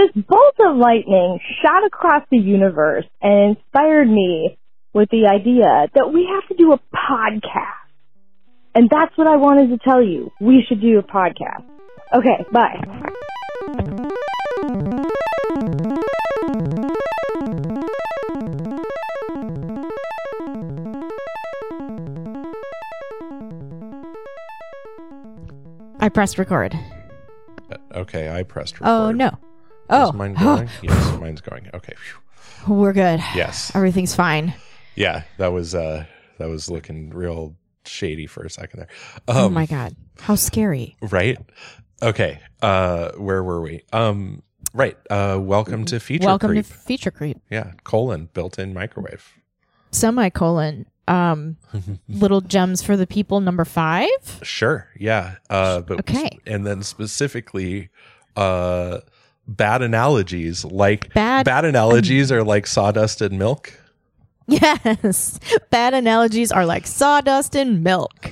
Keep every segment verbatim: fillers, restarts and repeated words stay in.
this bolt of lightning shot across the universe and inspired me with the idea that we have to do a podcast. And that's what I wanted to tell you. We should do a podcast. Okay, bye. I pressed record. Okay, I pressed record. Oh, no. Oh. Is mine going? Yes, mine's going. Okay. Phew. We're good. Yes. Everything's fine. Yeah, that was uh that was looking real shady for a second there. Um, oh my God. How scary. Right? Okay. Uh where were we? Um right. Uh welcome to Feature Welcome Creep. to Feature Creep. Yeah, colon built-in microwave. Semicolon. Um little gems for the people number five. Sure. Yeah. Uh but Okay. And then specifically uh bad analogies like Bad- bad analogies are like sawdust and milk. Yes. Bad analogies are like sawdust and milk.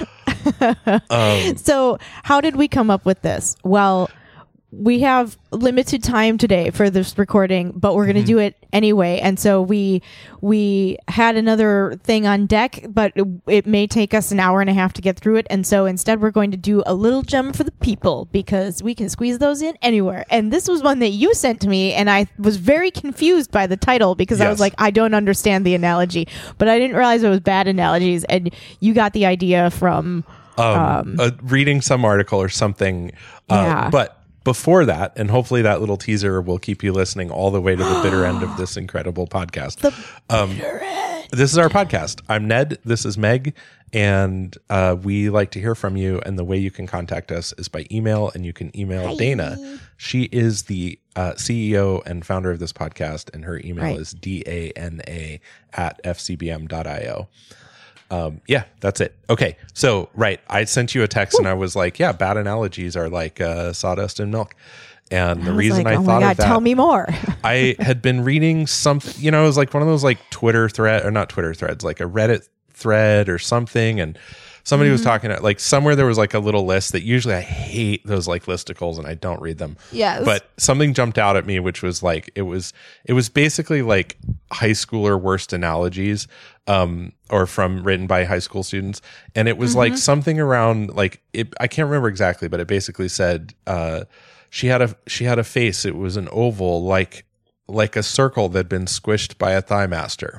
Um So how did we come up with this? Well, we have limited time today for this recording, but we're going to Mm-hmm. do it anyway. And so we we had another thing on deck, but it, it may take us an hour and a half to get through it. And so instead, we're going to do a little gem for the people because we can squeeze those in anywhere. And this was one that you sent to me, and I was very confused by the title because I was Yes. like, I don't understand the analogy, but I didn't realize it was bad analogies. And you got the idea from um, uh, reading some article or something. Uh, Yeah. But before that, and hopefully that little teaser will keep you listening all the way to the bitter end of this incredible podcast. The um, this is our podcast. I'm Ned. This is Meg. And uh, we like to hear from you. And the way you can contact us is by email. And you can email Hi. Dana. She is the uh, C E O and founder of this podcast. And her email Right. is D-A-N-A at f c b m dot i o. Um, yeah, that's it. Okay. So, right. I sent you a text and I was like, yeah, bad analogies are like uh, sawdust and milk. And the I was reason like, I oh thought my God, of that, tell me more. I had been reading something, you know, it was like one of those like Twitter thread or not Twitter threads, like a Reddit thread or something. And somebody was talking at like somewhere there was like a little list that usually I hate those like listicles and I don't read them. Yes. But something jumped out at me, which was like, it was, it was basically like high schooler worst analogies, um, or from written by high school students. And it was Mm-hmm. like something around like, it, I can't remember exactly, but it basically said, uh, she had a, she had a face. It was an oval, like, like a circle that'd been squished by a thigh master.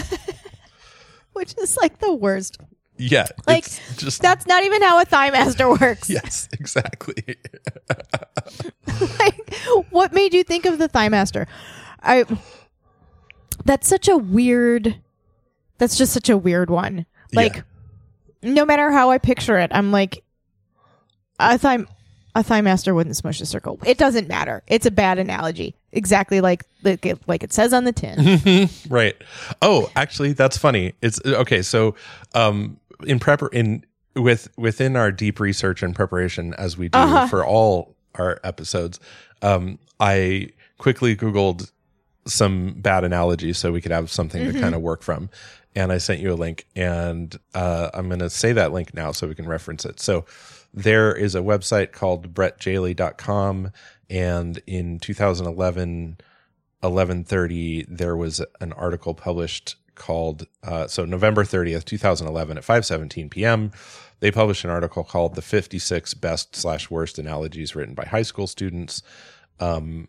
Which is like the worst. Yeah. Like, it's just, that's not even how a thigh master works. yes, exactly. Like, what made you think of the thigh master? I. That's such a weird. That's just such a weird one. Like, Yeah. no matter how I picture it, I'm like, a thigh, a thigh master wouldn't smush a circle. It doesn't matter. It's a bad analogy. Exactly like like it, like it says on the tin. Right. Oh, actually, that's funny. It's okay. So, um, in prep in with within our deep research and preparation as we do Uh-huh. for all our episodes, um, I quickly Googled some bad analogies so we could have something Mm-hmm. to kind of work from. And I sent you a link, and uh, I'm going to say that link now so we can reference it. So there is a website called brett jaley dot com, and in two thousand eleven, eleven thirty, there was an article published called, uh, so November thirtieth, twenty eleven at five seventeen p.m., they published an article called The fifty-six Best slash Worst Analogies Written by High School Students. Um,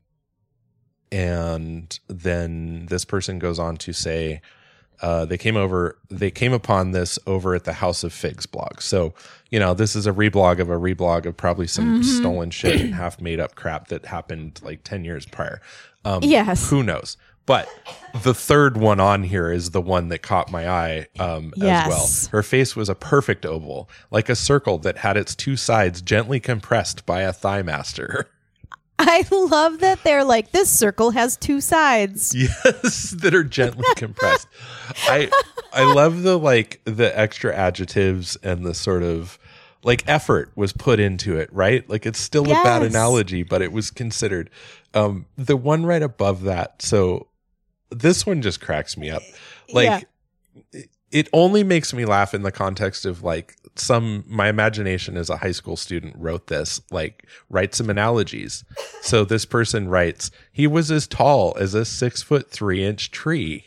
and then this person goes on to say, uh, they came over, they came upon this over at the House of Figs blog. So, you know, this is a reblog of a reblog of probably some Mm-hmm. stolen shit and half made up crap that happened like ten years prior. Um, Yes. Who knows? But the third one on here is the one that caught my eye um, Yes. as well. Her face was a perfect oval, like a circle that had its two sides gently compressed by a thigh master. I love that they're like, this circle has two sides. Yes, that are gently compressed. I I love the like the extra adjectives and the sort of like effort was put into it, right? Like it's still a bad Yes. analogy, but it was considered. Um, the one right above that, so this one just cracks me up. Like Yeah. it only makes me laugh in the context of like some, my imagination as a high school student wrote this, like write some analogies. So this person writes, he was as tall as a six foot three inch tree.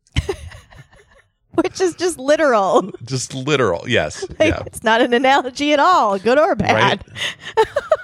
Which is just literal. Just literal. Yes. Like, yeah. it's not an analogy at all, good or bad. Right?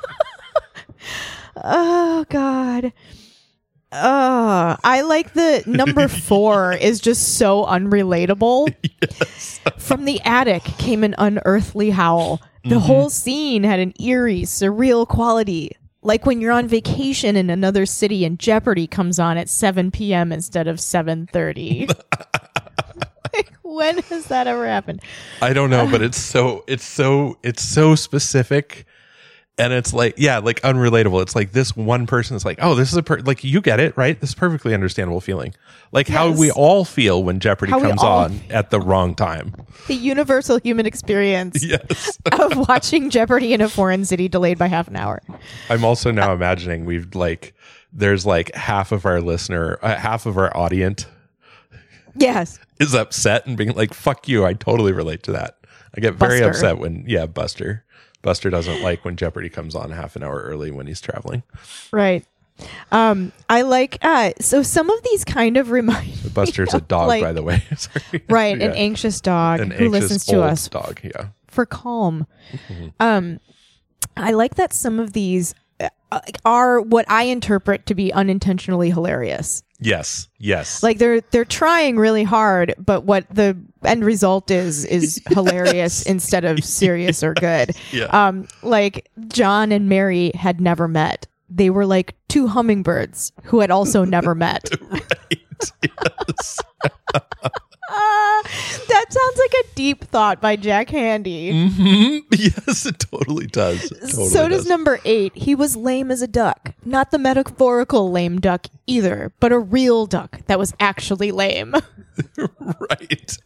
Oh, God. Oh, I like the number four is just so unrelatable. Yes. From the attic came an unearthly howl. The Mm-hmm. whole scene had an eerie, surreal quality. Like when you're on vacation in another city and Jeopardy comes on at seven p.m. instead of seven thirty. Like, when has that ever happened? I don't know, but it's so it's so it's so specific, and it's like, yeah, like unrelatable. It's like this one person is like, oh, this is a per-, like you get it, right? This is a perfectly understandable feeling, like Yes. how we all feel when Jeopardy How we comes all- on at the wrong time. The universal human experience Yes. of watching Jeopardy in a foreign city delayed by half an hour. I'm also now imagining we've like there's like half of our listener, uh, half of our audience Yes. is upset and being like, fuck you. I totally relate to that. I get very Buster. upset when, yeah, Buster. Buster doesn't like when Jeopardy comes on half an hour early when he's traveling. Right. Um, I like, uh, so some of these kind of remind Buster's me a of, dog, like- by the way. Sorry. right, Yeah. an anxious dog An who anxious listens to old us dog, yeah. for calm. Um, I like that some of these uh, are what I interpret to be unintentionally hilarious. Yes, yes. Like they're they're trying really hard, but what the end result is is hilarious instead of serious or good. Yeah. Um, like John and Mary had never met. They were like two hummingbirds who had also never met. Right. Yes. Uh, that sounds like a deep thought by Jack Handy. Mhm. Yes, it totally does. It totally So does number eight. He was lame as a duck. Not the metaphorical lame duck either, but a real duck that was actually lame. Right.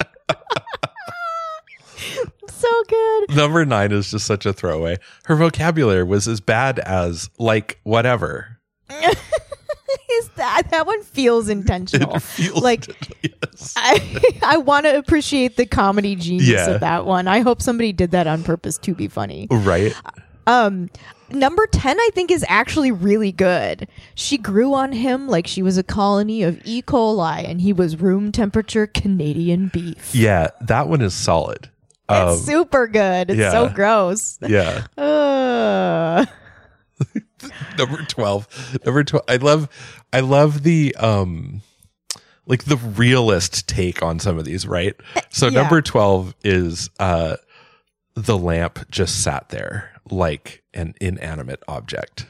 So good. Number nine is just such a throwaway. Her vocabulary was as bad as like whatever. Is that that one feels intentional? It feels like yes. I I want to appreciate the comedy genius Yeah. of that one. I hope somebody did that on purpose to be funny. Right. Um, number ten, I think, is actually really good. She grew on him like she was a colony of E. coli and he was room temperature Canadian beef. Yeah, that one is solid. Um, It's super good. It's yeah. so gross. yeah. Uh, Number twelve. Number twelve. I love I love the um like the realist take on some of these, right? So Yeah. number twelve is uh the lamp just sat there like an inanimate object.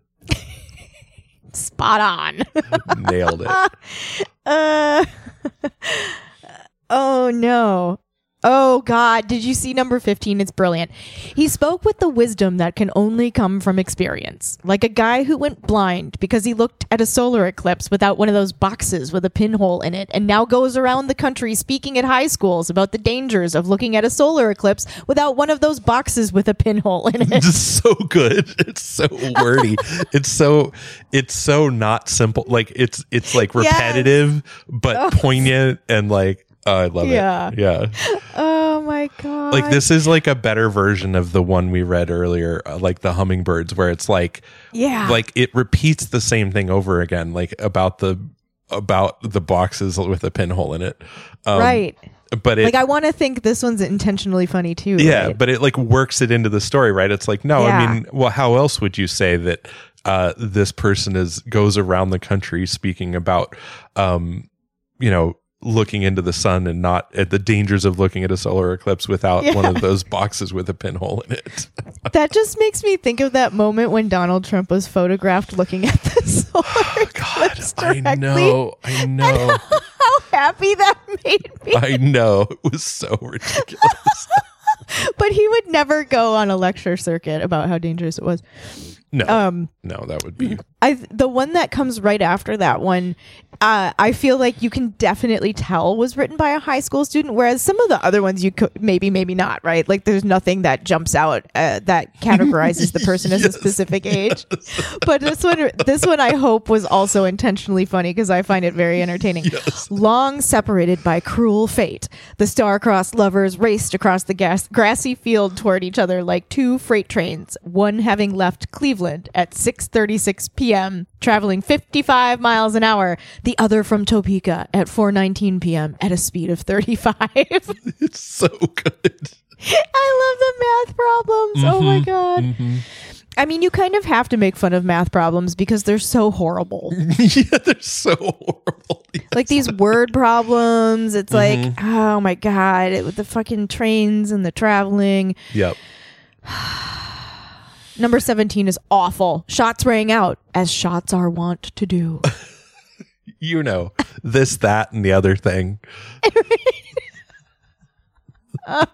spot on. Nailed it. Uh, oh no. Oh God, did you see number fifteen? It's brilliant. He spoke with the wisdom that can only come from experience, like a guy who went blind because he looked at a solar eclipse without one of those boxes with a pinhole in it, and now goes around the country speaking at high schools about the dangers of looking at a solar eclipse without one of those boxes with a pinhole in it. Just so good. It's so wordy. it's so it's so not simple. Like it's it's like Yes. repetitive but poignant and like oh, I love Yeah. it. Yeah. Oh my God. Like this is like a better version of the one we read earlier, uh, like the hummingbirds, where it's like, Yeah. like it repeats the same thing over again, like about the about the boxes with a pinhole in it, um, right. But it, Like I want to think this one's intentionally funny too. yeah, right? but it like works it into the story, right? It's like, no, Yeah. I mean, well, how else would you say that uh, this person is goes around the country speaking about, um, you know, looking into the sun and not at the dangers of looking at a solar eclipse without Yeah. one of those boxes with a pinhole in it. That just makes me think of that moment when Donald Trump was photographed looking at the solar God, eclipse I directly. know, I know, How happy that made me. I know. It was so ridiculous. But he would never go on a lecture circuit about how dangerous it was. No, Um, no, that would be I the one that comes right after that one uh, I feel like you can definitely tell was written by a high school student, whereas some of the other ones you could maybe, maybe not, right? Like there's nothing that jumps out uh, that categorizes the person as Yes. a specific age. But this one, this one I hope was also intentionally funny because I find it very entertaining. Yes. Long separated by cruel fate, the star-crossed lovers raced across the gas- grassy field toward each other like two freight trains, one having left Cleveland at six thirty-six p.m., traveling fifty-five miles an hour, the other from Topeka at four nineteen p.m. at a speed of thirty-five. It's so good. I love the math problems. Oh my God. Mm-hmm. I mean, you kind of have to make fun of math problems because they're so horrible. Yeah, they're so horrible. Yes. Like these word problems, it's like, Mm-hmm. oh my God, it, with the fucking trains and the traveling. Yep. Number seventeen is awful. Shots rang out, as shots are wont to do. You know, this, that, and the other thing. Uh,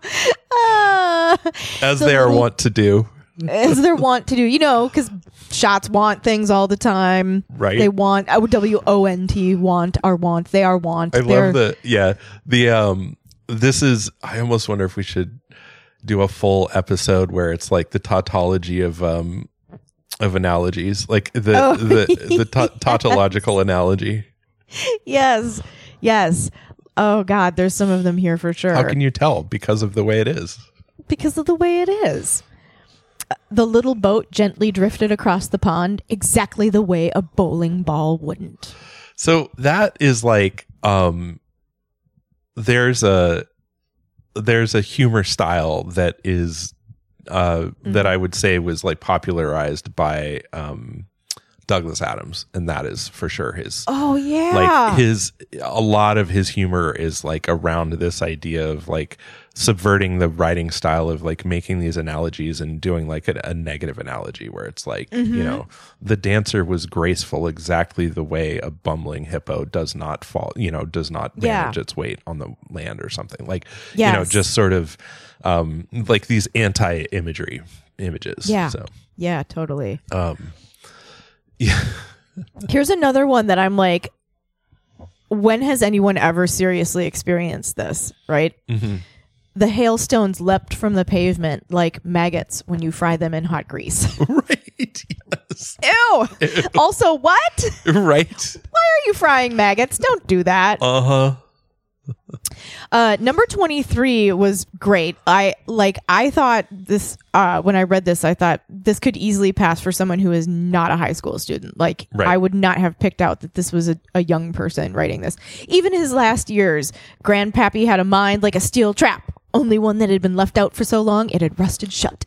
As the they are little- wont to do. as they're wont to do, you know, because shots want things all the time. Right. They want, uh, W O N T, want, are want. They are want. I They're, love the, yeah, the, um, this is, I almost wonder if we should do a full episode where it's like the tautology of, um, of analogies, like the, Oh, the, the ta- tautological analogy. Yes. Yes. Oh, God, there's some of them here for sure. How can you tell? Because of the way it is. Because of the way it is. The little boat gently drifted across the pond exactly the way a bowling ball wouldn't. So that is like, um, there's a, there's a humor style that is, uh, Mm-hmm. that I would say was like popularized by, um, Douglas Adams. And that is for sure his, Oh, yeah. like his, a lot of his humor is like around this idea of like subverting the writing style of like making these analogies and doing like a, a negative analogy where it's like, Mm-hmm. you know, the dancer was graceful exactly the way a bumbling hippo does not fall, you know, does not Yeah. manage its weight on the land or something like, you know, Yes. just sort of um, like these anti-imagery images. Yeah. So, Yeah, totally. um, yeah. Here's another one that I'm like, when has anyone ever seriously experienced this, right? Mm-hmm. The hailstones leapt from the pavement like maggots when you fry them in hot grease. Right. Yes. Ew. Also, what? Right. Why are you frying maggots? Don't do that. Uh-huh. Uh, number twenty-three was great. I like, I thought this, uh, when I read this, I thought this could easily pass for someone who is not a high school student. Like, Right. I would not have picked out that this was a, a young person writing this. Even his last years, Grandpappy had a mind like a steel trap, only one that had been left out for so long it had rusted shut.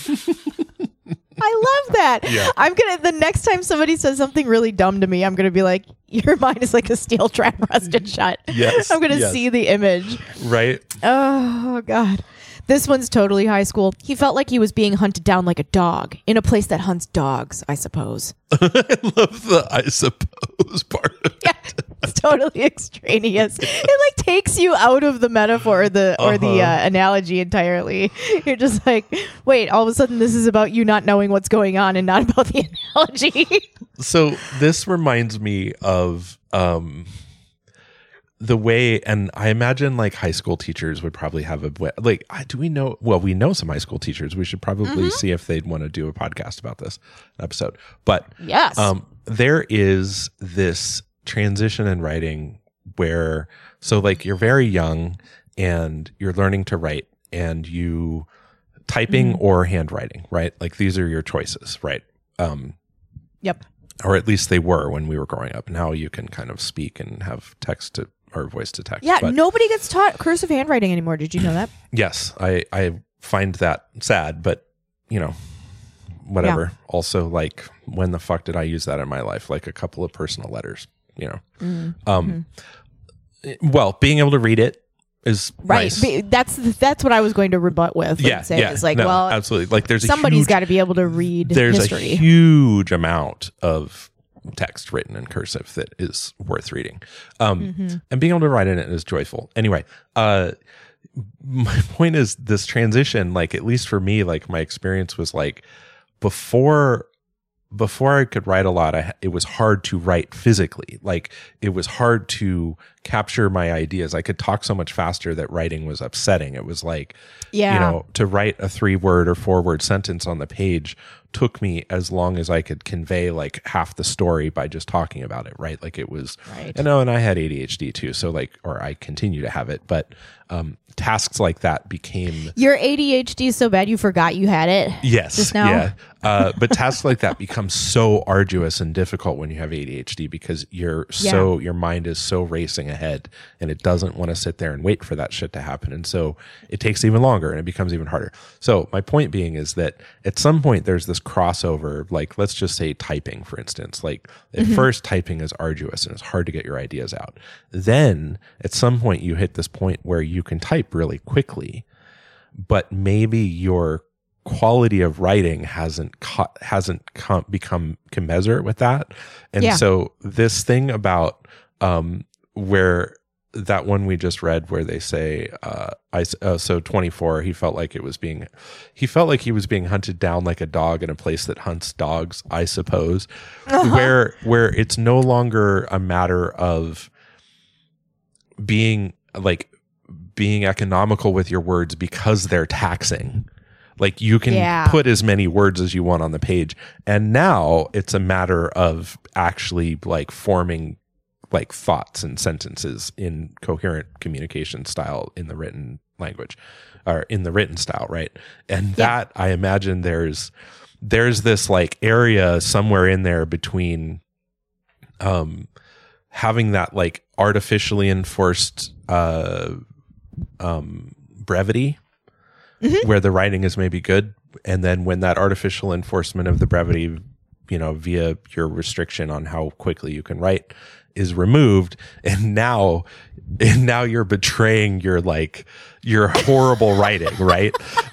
I love that. Yeah. I'm gonna, the next time somebody says something really dumb to me, I'm gonna be like, your mind is like a steel trap rusted shut. Yes, I'm gonna yes. see the image. Right. Oh, God. This one's totally high school. He felt like he was being hunted down like a dog in a place that hunts dogs, I suppose. I love the I suppose part of it. Yeah, it's totally extraneous. It like takes you out of the metaphor or the or the Uh-huh. uh, analogy entirely. You're just like, wait, all of a sudden this is about you not knowing what's going on and not about the analogy. So this reminds me of um the way, and I imagine like high school teachers would probably have a way, like, I- do we know, well, we know some high school teachers. We should probably Mm-hmm. see if they'd want to do a podcast about this episode. But Yes. um, there is this transition in writing where, so like you're very young and you're learning to write and you typing Mm-hmm. or handwriting, right? Like these are your choices, right? Um, Yep. or at least they were when we were growing up. Now you can kind of speak and have text to or voice to text. Yeah, but nobody gets taught cursive handwriting anymore. Did you know that? yes, I I find that sad, but you know, whatever. Also, like, when the fuck did I use that in my life? Like a couple of personal letters, you know. Mm-hmm. Um, well, being able to read it is Right. nice. Be- That's that's what I was going to rebut with. yeah, and say yeah. is like, no, well, absolutely. Like, there's a somebody's huge, got to be able to read there's history. a huge amount of text written in cursive that is worth reading. Um, Mm-hmm. and being able to write in it is joyful. Anyway, uh, my point is this transition, like, at least for me, like my experience was like before before I could write a lot, I, it was hard to write physically. Like it was hard to capture my ideas. I could talk so much faster that writing was upsetting. It was like, Yeah. you know, to write a three word or four word sentence on the page took me as long as I could convey like half the story by just talking about it. Right. Like it was, Right. you know, and I had A D H D too. So like, or I continue to have it, but, um, tasks like that became Your A D H D is so bad you forgot you had it. yes, Just now? yeah. Uh, but tasks like that become so arduous and difficult when you have A D H D because you're so your mind is so racing ahead and it doesn't want to sit there and wait for that shit to happen, and so it takes even longer and it becomes even harder. So my point being is that at some point there's this crossover. Like let's just say typing, for instance. Like at Mm-hmm. first typing is arduous and it's hard to get your ideas out. Then at some point you hit this point where you can type really quickly, but maybe your quality of writing hasn't co- hasn't com- become commensurate with that. And Yeah. so this thing about um, where that one we just read where they say uh, I uh, so twenty-four, he felt like it was being he felt like he was being hunted down like a dog in a place that hunts dogs, I suppose. Uh-huh. Where where it's no longer a matter of being like being economical with your words because they're taxing. Like you can Yeah. put as many words as you want on the page. And now it's a matter of actually like forming like thoughts and sentences in coherent communication style in the written language or in the written style. Right. And Yeah. that I imagine there's, there's this like area somewhere in there between, um, having that like artificially enforced, uh, um, brevity, Mm-hmm. where the writing is maybe good, and then when that artificial enforcement of the brevity, you know, via your restriction on how quickly you can write, is removed, and now, and now you're betraying your like your horrible writing, right?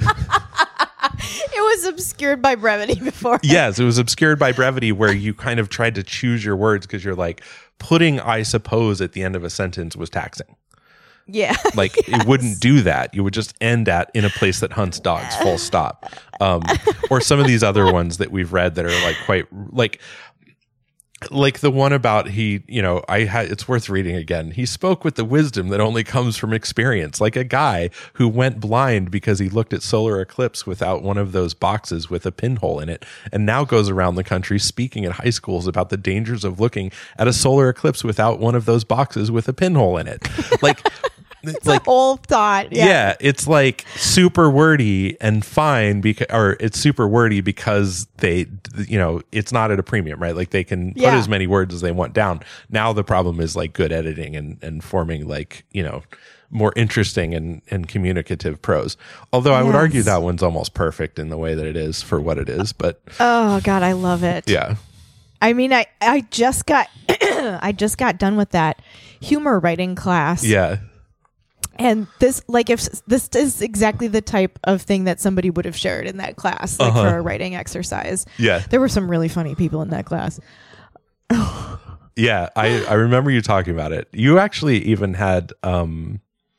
It was obscured by brevity before. Yes, it was obscured by brevity, where you kind of tried to choose your words because you're like putting "I suppose" at the end of a sentence was taxing. Yeah. Like it wouldn't do that. You would just end at "in a place that hunts dogs," full stop. Um, or some of these other ones that we've read that are like quite like, like the one about he, you know, I had, it's worth reading again. He spoke with the wisdom that only comes from experience, like a guy who went blind because he looked at solar eclipse without one of those boxes with a pinhole in it, and now goes around the country speaking at high schools about the dangers of looking at a solar eclipse without one of those boxes with a pinhole in it. Like, It's like a whole thought. yeah. Yeah. It's like super wordy and fine because, or it's super wordy because they, you know, it's not at a premium, right? Like they can put Yeah. as many words as they want down. Now the problem is like good editing and, and forming like, you know, more interesting and, and communicative prose. Although I would Yes. argue that one's almost perfect in the way that it is for what it is, but Oh God, I love it. yeah. I mean, I, I just got, I just got done with that humor writing class. Yeah. And this, like, if this is exactly the type of thing that somebody would have shared in that class, like Uh-huh. for a writing exercise. Yeah. There were some really funny people in that class. Yeah. I, I remember you talking about it. You actually even had, um,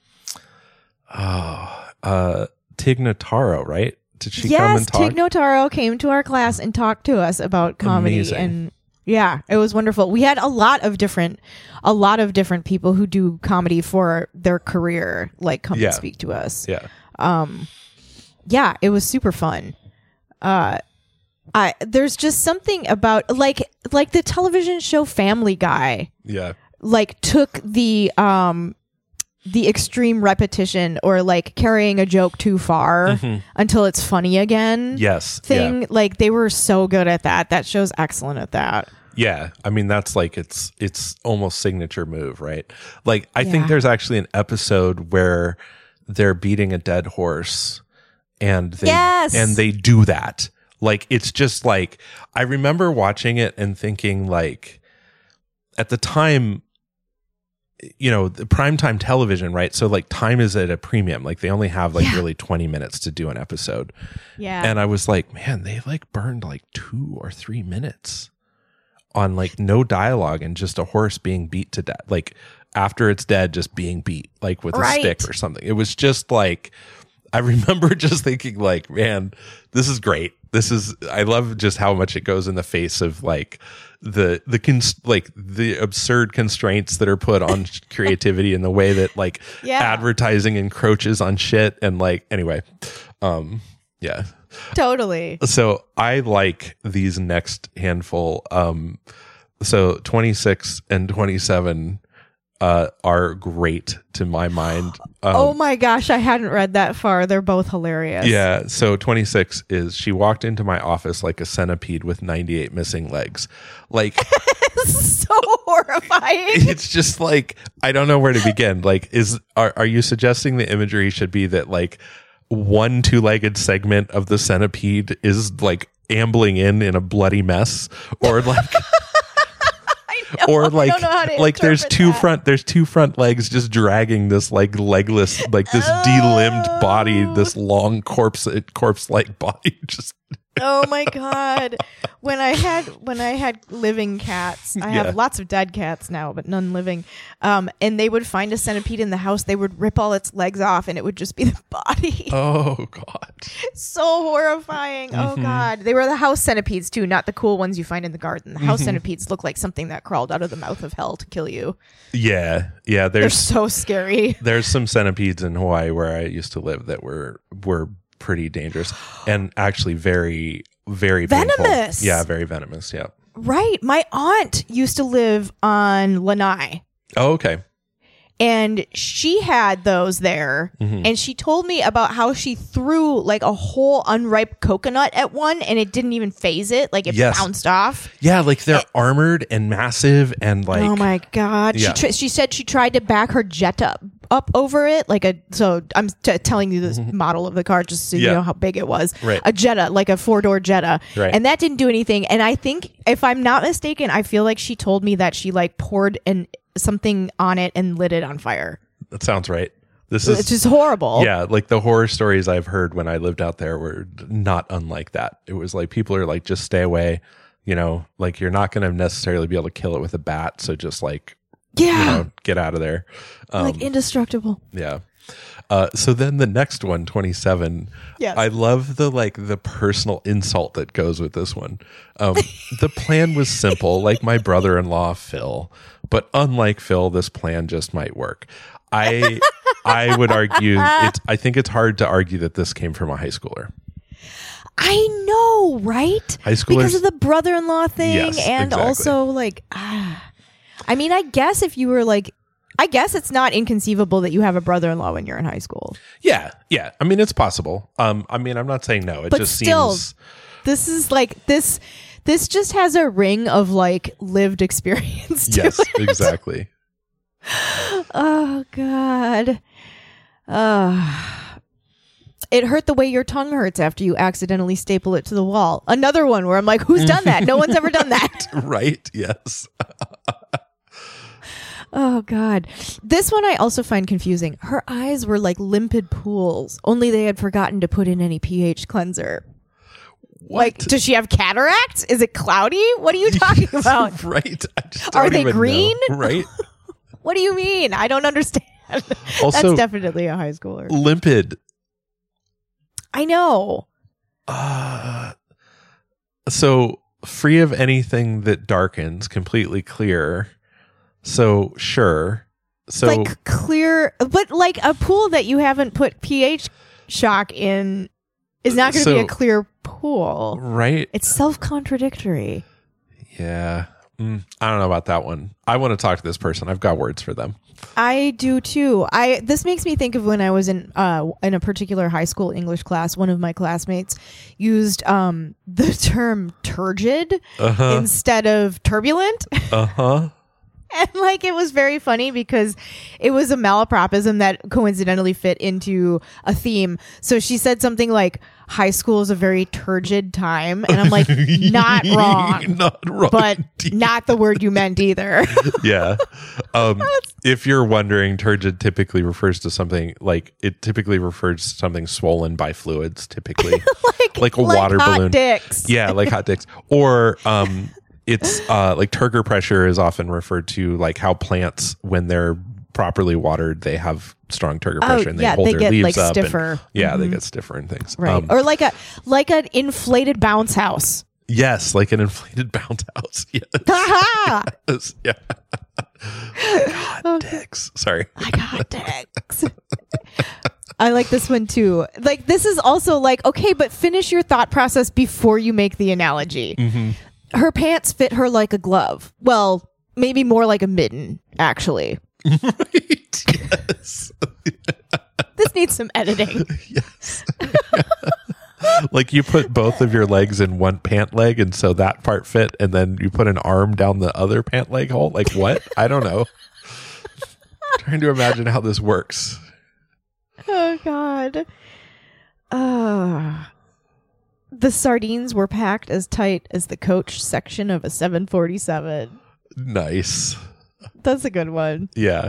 oh, uh, Tig Notaro, right? Did she come Yes, and talk? Tig Notaro came to our class and talked to us about comedy. Amazing. And yeah, it was wonderful. We had a lot of different, a lot of different people who do comedy for their career, like come Yeah. and speak to us. Yeah. Yeah, it was super fun. Uh, I there's just something about like like the television show Family Guy Yeah. like took the um the extreme repetition or like carrying a joke too far until it's funny again. Yes. Thing Yeah. like they were so good at that. That show's excellent at that. Yeah. I mean, that's like it's it's almost signature move, right? Like I think Yeah. there's actually an episode where they're beating a dead horse and they Yes. and they do that. Like it's just like I remember watching it and thinking like at the time, you know, the primetime television, right? So like time is at a premium. Like they only have like Yeah. really twenty minutes to do an episode. Yeah. And I was like, man, they like burned like two or three minutes on like no dialogue and just a horse being beat to death. Like after it's dead, just being beat like with Right. a stick or something. It was just like, I remember just thinking like, man, this is great. This is, I love just how much it goes in the face of like the, the, cons- like the absurd constraints that are put on creativity and the way that like Yeah. advertising encroaches on shit. And like, anyway, um, yeah. Totally. So I like these next handful. Um, so twenty-six and twenty-seven uh, are great to my mind. Um, Oh my gosh, I hadn't read that far. They're both hilarious. Yeah. So twenty-six is she walked into my office like a centipede with ninety-eight missing legs. Like, So horrifying. it's just like, I don't know where to begin. Like, is, are, are you suggesting the imagery should be that like one two-legged segment of the centipede is like ambling in in a bloody mess, or like, No, or I like, don't know how to like there's interpret two that. front, there's two front legs just dragging this like legless, like this Oh. delimbed body, this long corpse, corpse-like body, just. Oh my god. When I had when I had living cats, I Yeah. have lots of dead cats now, but none living. Um, and they would find a centipede in the house, they would rip all its legs off and it would just be the body. Oh God. So horrifying. Oh god. They were the house centipedes too, not the cool ones you find in the garden. The house centipedes look like something that crawled out of the mouth of hell to kill you. Yeah, yeah. They're There's so scary. there's some centipedes in Hawaii where I used to live that were were pretty dangerous and actually very very painful. Venomous. Yeah, very venomous. Yeah. Right. My aunt used to live on Lanai. Oh, okay. And she had those there. Mhm. And she told me about how she threw like a whole unripe coconut at one and it didn't even phase it. Like it Yes. bounced off. Yeah, like they're armored and massive and like. Oh my God. Yeah. She, tr- she said she tried to back her Jetta up over it. Like a, so I'm t- telling you this model of the car just so you Yeah. know how big it was. Right. A Jetta, like a four door Jetta. Right. And that didn't do anything. And I think if I'm not mistaken, I feel like she told me that she like poured an something on it and lit it on fire. That sounds right. This is It's just horrible. Yeah, like the horror stories I've heard when I lived out there were not unlike that. It was like people are like, just stay away. You know, like you're not going to necessarily be able to kill it with a bat, so just like, Yeah. you know, get out of there. Um, like indestructible. yeah. Uh, so then the next one, twenty-seven. Yes. I love the like the personal insult that goes with this one. Um, the plan was simple, like my brother-in-law Phil, but unlike Phil, this plan just might work. I I would argue it's. I think it's hard to argue that this came from a high schooler. I know, right? High schoolers- because of the brother-in-law thing, Yes, and exactly. also like, ah, I mean, I guess if you were like, I guess it's not inconceivable that you have a brother-in-law when you're in high school. Yeah, yeah. I mean, it's possible. Um, I mean, I'm not saying no. It But just still, seems. This is like this. This just has a ring of like lived experience to Yes, it. exactly. Oh God. Uh, it hurt the way your tongue hurts after you accidentally staple it to the wall. Another one where I'm like, who's done that? No one's ever done that. Right? Yes. Oh God. This one I also find confusing. Her eyes were like limpid pools, only they had forgotten to put in any pH cleanser. What? Like, does she have cataracts? Is it cloudy? What are you talking about? Right? I just Are don't they even know. green? Right? What do you mean? I don't understand. Also- That's definitely a high schooler. Limpid. I know. Uh, so free of anything that darkens, completely clear. So sure. So like clear, but like a pool that you haven't put pH shock in is not going to So- be a clear pool. right? It's self-contradictory. Yeah. Mm, I don't know about that one. I want to talk to this person. I've got words for them. I do too. I this makes me think of when I was in uh in a particular high school English class. One of my classmates used um the term turgid Uh-huh. instead of turbulent. Uh-huh. And like it was very funny because it was a malapropism that coincidentally fit into a theme. So she said something like high school is a very turgid time, and I'm like, not wrong, Not wrong. but not the word you meant either. yeah. Um, if you're wondering, turgid typically refers to something like it typically refers to something swollen by fluids, typically like like a like water hot balloon. dicks. Yeah, like hot dicks. Or um, it's uh, like turgor pressure is often referred to like how plants, when they're properly watered, they have strong turgor Oh, pressure and they yeah, hold they their get, leaves like, up. and- stiffer. yeah, they Mhm. get stiffer and things. Right. Um, or like a like an inflated bounce house. yes, like an inflated bounce house. Yes. Ha yes. Yeah. God, dicks. Sorry. I got dicks. I like this one too. Like, this is also like, okay, but finish your thought process before you make the analogy. Mm-hmm. Her pants fit her like a glove. Well, maybe more like a mitten, actually. Right. Yes. This needs some editing. Yes. Like you put both of your legs in one pant leg, and so that part fit, and then you put an arm down the other pant leg hole. Like what? I don't know. Trying to imagine how this works. Oh, God. Uh, the sardines were packed as tight as the coach section of a seven forty-seven. Nice. That's a good one. Yeah.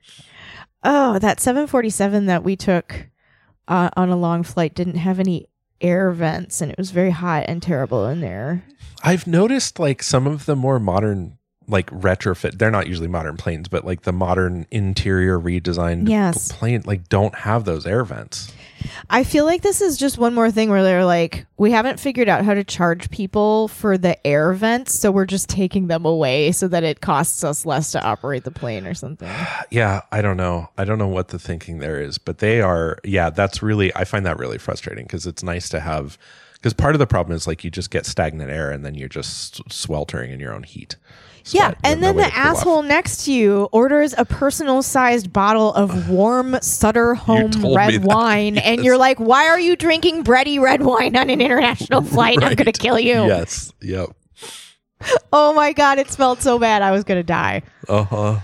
Oh, that seven forty-seven that we took uh, on a long flight didn't have any air vents, and it was very hot and terrible in there. I've noticed like some of the more modern, like retrofit, they're not usually modern planes, but like the modern interior redesigned Yes. plane, like don't have those air vents. I feel like this is just one more thing where they're like, we haven't figured out how to charge people for the air vents, so we're just taking them away so that it costs us less to operate the plane or something. Yeah, I don't know. I don't know what the thinking there is, but they are, yeah, that's really, I find that really frustrating because it's nice to have, because part of the problem is like you just get stagnant air and then you're just sweltering in your own heat. Yeah, Sweat. You and have then no way the to cool off. asshole next to you orders a personal-sized bottle of warm Sutter Home told me red that. wine, and Yes. you're like, why are you drinking bready red wine on an international flight? I'm Right. going to kill you. Yes. Yep. Oh, my God, it smelled so bad. I was going to die. Uh-huh.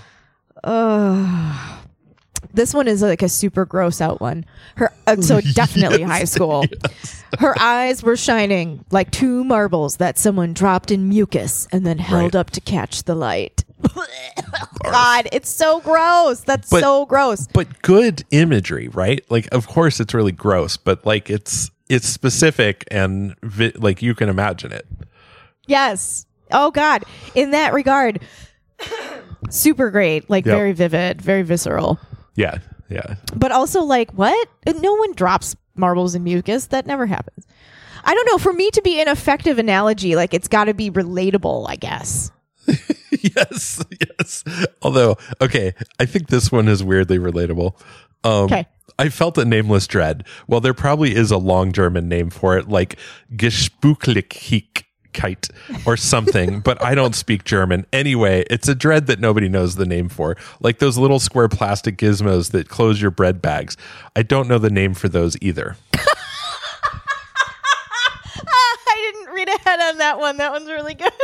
Ugh. This one is like a super gross out one. Her uh, so definitely Yes, high school. Her eyes were shining like two marbles that someone dropped in mucus and then held Right. up to catch the light. God, it's so gross. That's But- so gross. But good imagery, right? Like, of course it's really gross, but like it's, it's specific and vi- like you can imagine it. Yes. Oh God. In that regard, super great. Like Yep. very vivid, very visceral. Yeah. Yeah. But also, like, what? No one drops marbles in mucus. That never happens. I don't know. For me to be an effective analogy, like, it's got to be relatable, I guess. Yes. Yes. Although, okay, I think this one is weirdly relatable. Um, Okay. I felt a nameless dread. Well, there probably is a long German name for it, like Gespucklichkeit or something, but I don't speak German. Anyway, it's a dread that nobody knows the name for. Like those little square plastic gizmos that close your bread bags. I don't know the name for those either. I didn't read ahead on that one. That one's really good.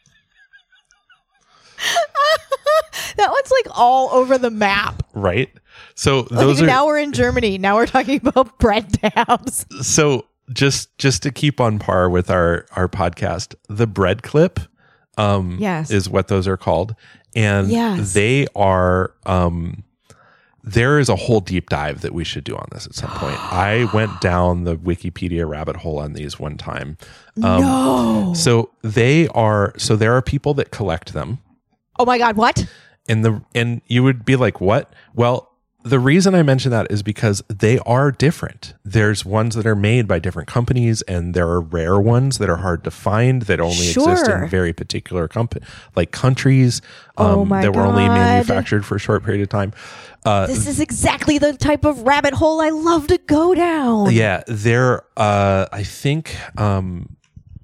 That one's like all over the map. Right? So Like, those are now we're in Germany. Now we're talking about bread tabs. so just just to keep on par with our our podcast, the bread clip um Yes. is what those are called. And Yes. they are um there is a whole deep dive that we should do on this at some point. I went down the Wikipedia rabbit hole on these one time. Um, No. So they are so there are people that collect them. Oh my God. What? And the and you would be like, what? Well, the reason I mention that is because they are different. There's ones that are made by different companies, and there are rare ones that are hard to find that only exist Sure. in very particular comp- like countries um, Oh my that were only God. manufactured for a short period of time. Uh, This is exactly the type of rabbit hole I love to go down. yeah, they're. Uh, I think. Um,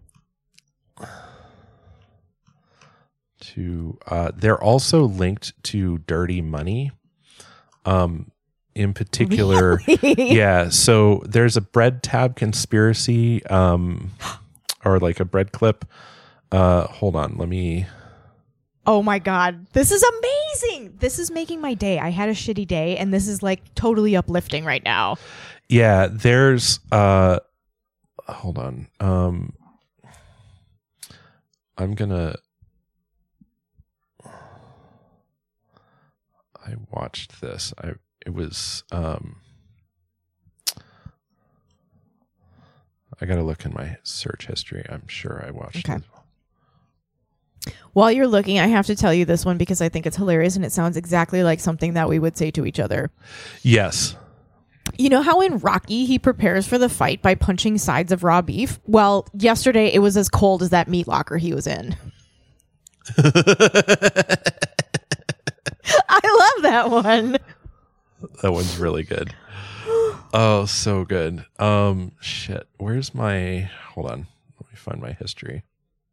to uh, they're also linked to Dirty Money. Um, in particular, yeah. So there's a bread tab conspiracy, um, or like a bread clip. Uh, hold on, let me. Oh my God. This is amazing. This is making my day. I had a shitty day, and this is like totally uplifting right now. Yeah, there's. Uh, hold on. Um, I'm gonna. I watched this. I it was. Um, I gotta look in my search history. I'm sure I watched Okay. it. While you're looking, I have to tell you this one because I think it's hilarious and it sounds exactly like something that we would say to each other. Yes. You know how in Rocky he prepares for the fight by punching sides of raw beef? Well, yesterday it was as cold as that meat locker he was in. I love that one. That one's really good. Oh, so good. Um, shit. Where's my... Hold on. Let me find my history.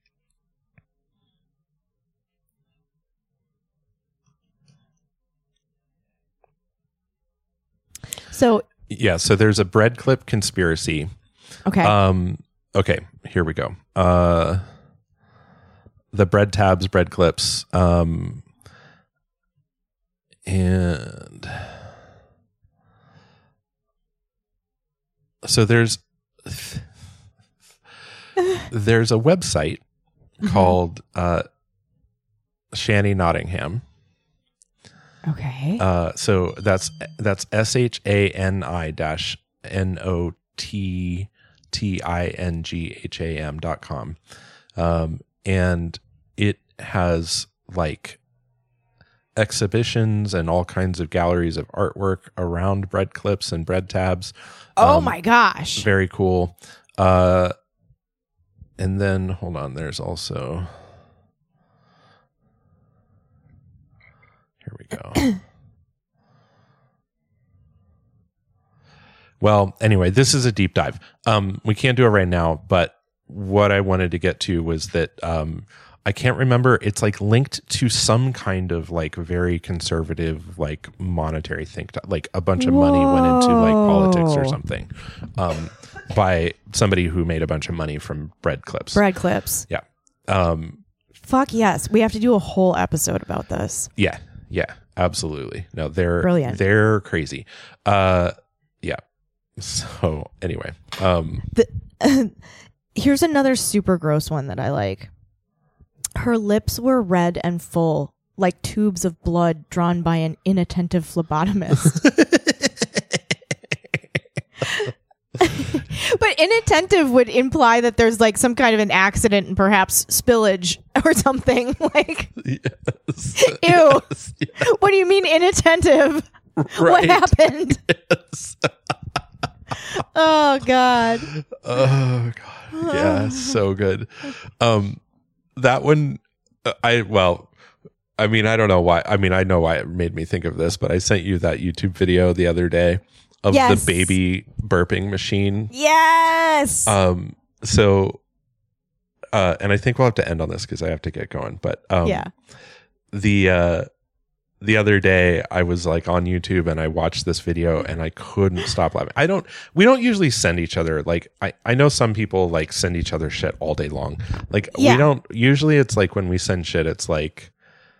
So yeah, so there's a bread clip conspiracy. Okay. Um. Okay. Here we go. Uh. The bread tabs, bread clips. Um. And so there's there's a website mm-hmm. called uh, Shani Nottingham. Okay. Uh, so that's that's S H A N I dash N O T T I N G H A M dot com. Um, and it has like exhibitions and all kinds of galleries of artwork around bread clips and bread tabs. Oh um, my gosh. Very cool. Uh, and then hold on, there's also... Here we go. Well, anyway, this is a deep dive. Um, we can't do it right now, but what I wanted to get to was that um, I can't remember. It's like linked to some kind of like very conservative, like monetary think, like a bunch of Whoa. money went into like politics or something um, by somebody who made a bunch of money from bread clips. Bread clips. Yeah. Um, Fuck yes. We have to do a whole episode about this. Yeah. Yeah, absolutely. No, they're Brilliant. They're crazy. Uh, yeah. So anyway, um, the, uh, here's another super gross one that I like. Her lips were red and full, like tubes of blood drawn by an inattentive phlebotomist. But inattentive would imply that there's like some kind of an accident and perhaps spillage or something. Like, yes. Ew. Yes, yes. What do you mean inattentive? Right. What happened? Yes. Oh God. Oh God. Yeah, so good. Um, that one, I well, I mean, I don't know why. I mean, I know why it made me think of this, but I sent you that YouTube video the other day of yes. the baby burping machine. Yes. Um. So, uh, and I think we'll have to end on this because I have to get going. But um, yeah. The uh, the other day I was like on YouTube and I watched this video and I couldn't stop laughing. I don't. We don't usually send each other like I. I know some people like send each other shit all day long. Like yeah. we don't. Usually it's like when we send shit, it's like,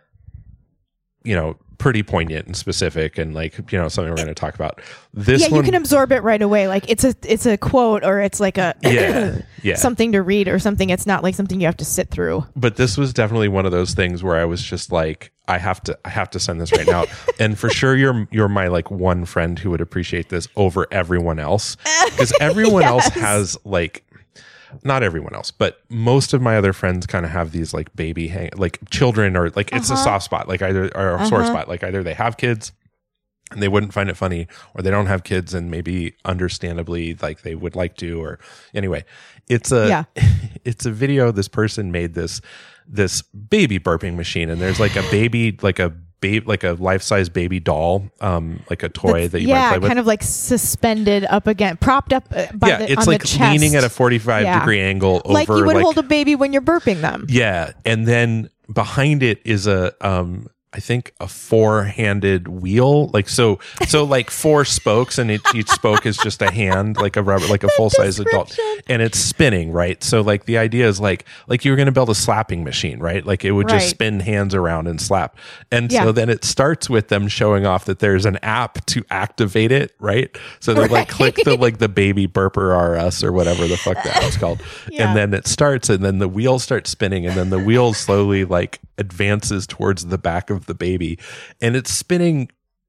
you know, pretty poignant and specific and like, you know, something we're going to talk about. This yeah, one, you can absorb it right away. Like it's a it's a quote or it's like a yeah, yeah. something to read or something. It's not like something you have to sit through. But this was definitely one of those things where I was just like, I have to I have to send this right now. And for sure you're you're my like one friend who would appreciate this over everyone else. Because everyone yes. else has like, not everyone else, but most of my other friends kind of have these like baby hang like children or like it's uh-huh. a soft spot, like either or a uh-huh. sore spot, like either they have kids and they wouldn't find it funny, or they don't have kids and maybe understandably like they would like to, or anyway, it's a yeah. it's a video. This person made this this baby burping machine, and there's like a baby like a baby like a life-size baby doll, um like a toy That's, that you yeah, might play with, kind of like suspended up again, propped up uh, by yeah the, it's on like the chest. leaning at a forty-five yeah. degree angle over like you would like, hold a baby when you're burping them. yeah, and then behind it is a um I think a four-handed wheel, like so, so like four spokes, and it, each spoke is just a hand, like a rubber, like a full-size adult, and it's spinning, right? So like the idea is like, like you were going to build a slapping machine, right? Like it would just right. spin hands around and slap, and yeah. so then it starts with them showing off that there's an app to activate it, right? So they right. like click the like the baby burper R Us or whatever the fuck that was called, yeah. and then it starts, and then the wheel starts spinning, and then the wheel slowly like advances towards the back of the baby, and it's spinning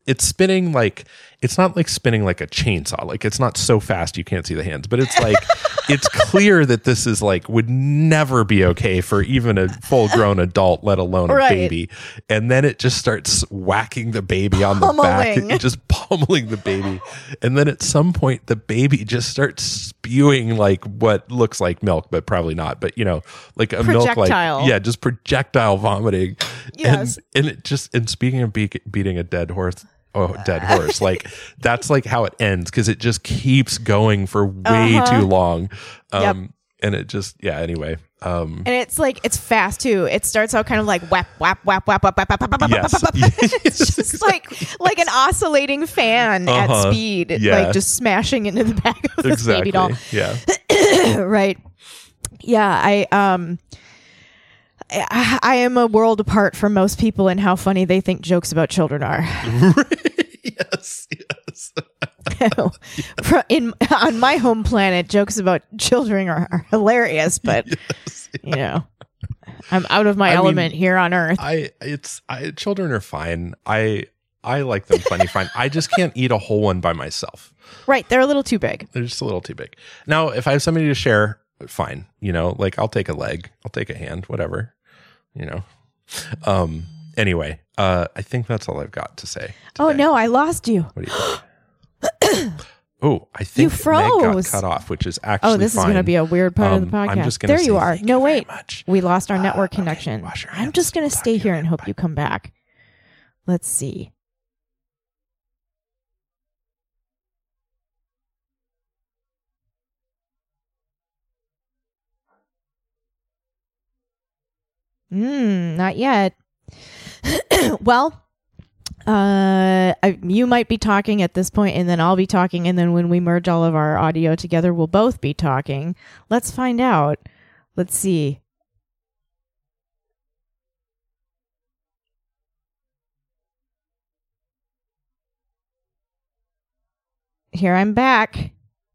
it's spinning like, it's not like spinning like a chainsaw. Like it's not so fast you can't see the hands, but it's like, it's clear that this is like, would never be okay for even a full grown adult, let alone a Right. baby. And then it just starts whacking the baby on the Pummeling. back, just pummeling the baby. And then at some point, the baby just starts spewing like what looks like milk, but probably not. But you know, like a milk, Projectile. like, yeah, just projectile vomiting. Yes. And, and it just, and speaking of be- beating a dead horse, oh, dead horse, like that's like how it ends because it just keeps going for way Uh-huh. too long. Um, Yep. And it just, yeah, anyway. Um, And it's like it's fast too. It starts out kind of like whap whap whap whap whap whap whap whap whap, Yes. whap, whap, whap. It's Yes, just like like an oscillating fan Uh-huh. at speed, Yeah. like just smashing into the back of this exactly. baby doll. Yeah. Right. Yeah, I um I, I am a world apart from most people in how funny they think jokes about children are. yes. Yes. Pro- in on my home planet, jokes about children are, are hilarious, but Yes. you know, I'm out of my I mean, element here on Earth. I, it's, I, children are fine. I, I like them plenty fine. I just can't eat a whole one by myself. Right, they're a little too big. They're just a little too big. Now, if I have somebody to share, fine. You know, like I'll take a leg, I'll take a hand, whatever, you know. Um, anyway, uh, I think that's all I've got to say. Oh today. no, I lost you. What do you think? Oh, I think You Meg got froze. cut off, which is actually Oh, this fine. is going to be a weird part of the Um, podcast. I'm just gonna there you say are. thank No, you very wait. much. We lost our network Uh, okay, connection. wash your I'm hands. just going to Talk stay to here you and again. hope you come back. Let's see. Hmm, not yet. Well, uh, I, you might be talking at this point, and then I'll be talking, and then when we merge all of our audio together, we'll both be talking. Let's find out. Let's see. Here I'm back.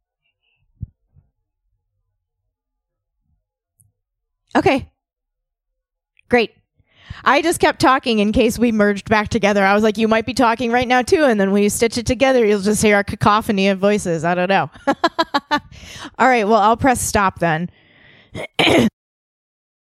Okay. Great. I just kept talking in case we merged back together. I was like, you might be talking right now too. And then when you stitch it together, you'll just hear a cacophony of voices. I don't know. All right. Well, I'll press stop then.